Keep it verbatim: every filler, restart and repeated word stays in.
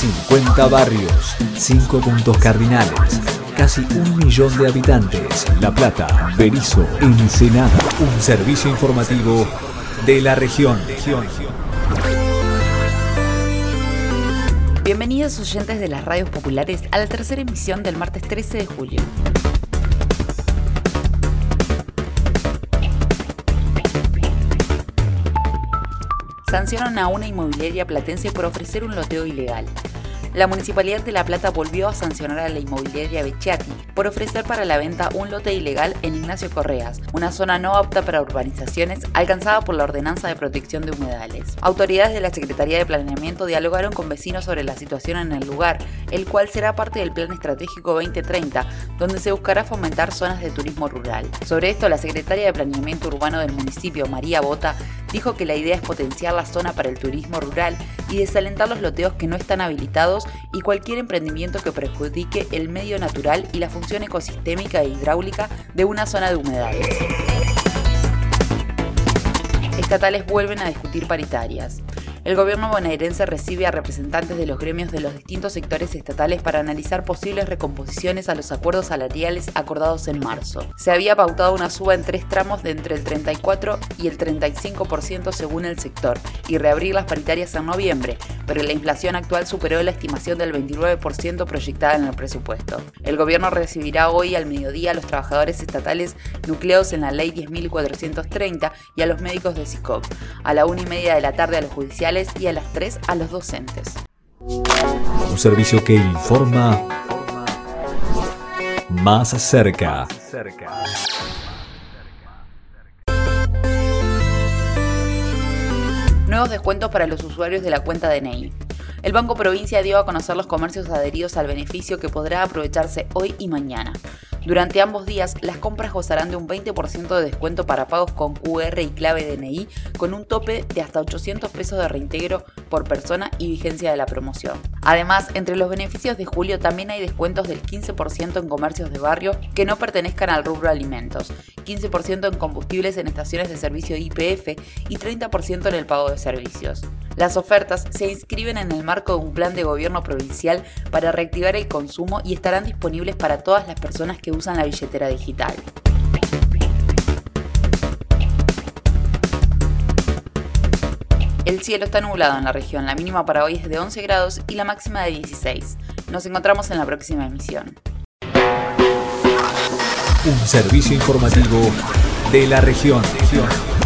cincuenta barrios, cinco puntos cardinales, casi un millón de habitantes. La Plata, Berisso, Ensenada. Un servicio informativo de la región. Bienvenidos oyentes de las radios populares a la tercera emisión del martes trece de julio. Sancionan a una inmobiliaria platense por ofrecer un loteo ilegal. La Municipalidad de La Plata volvió a sancionar a la inmobiliaria Becciati por ofrecer para la venta un lote ilegal en Ignacio Correas, una zona no apta para urbanizaciones alcanzada por la Ordenanza de Protección de Humedales. Autoridades de la Secretaría de Planeamiento dialogaron con vecinos sobre la situación en el lugar, el cual será parte del Plan Estratégico veinte treinta, donde se buscará fomentar zonas de turismo rural. Sobre esto, la Secretaria de Planeamiento Urbano del municipio, María Bota, dijo que la idea es potenciar la zona para el turismo rural y desalentar los loteos que no están habilitados y cualquier emprendimiento que perjudique el medio natural y la función ecosistémica e hidráulica de una zona de humedales. Estatales vuelven a discutir paritarias. El gobierno bonaerense recibe a representantes de los gremios de los distintos sectores estatales para analizar posibles recomposiciones a los acuerdos salariales acordados en marzo. Se había pautado una suba en tres tramos de entre el treinta y cuatro y el treinta y cinco por ciento según el sector y reabrir las paritarias en noviembre, pero la inflación actual superó la estimación del veintinueve por ciento proyectada en el presupuesto. El gobierno recibirá hoy al mediodía a los trabajadores estatales nucleados en la ley diez mil cuatrocientos treinta y a los médicos de SICOP, a la una y media de la tarde a los judiciales y a las tres a los docentes. Un servicio que informa más cerca. Nuevos descuentos para los usuarios de la cuenta D N I. El Banco Provincia dio a conocer los comercios adheridos al beneficio que podrá aprovecharse hoy y mañana. Durante ambos días, las compras gozarán de un veinte por ciento de descuento para pagos con Q R y clave D N I, con un tope de hasta ochocientos pesos de reintegro por persona y vigencia de la promoción. Además, entre los beneficios de julio también hay descuentos del quince por ciento en comercios de barrio que no pertenezcan al rubro alimentos, quince por ciento en combustibles en estaciones de servicio Y P F y treinta por ciento en el pago de servicios. Las ofertas se inscriben en el marco de un plan de gobierno provincial para reactivar el consumo y estarán disponibles para todas las personas que usan la billetera digital. El cielo está nublado en la región, la mínima para hoy es de once grados y la máxima de dieciséis. Nos encontramos en la próxima emisión. Un servicio informativo de la región.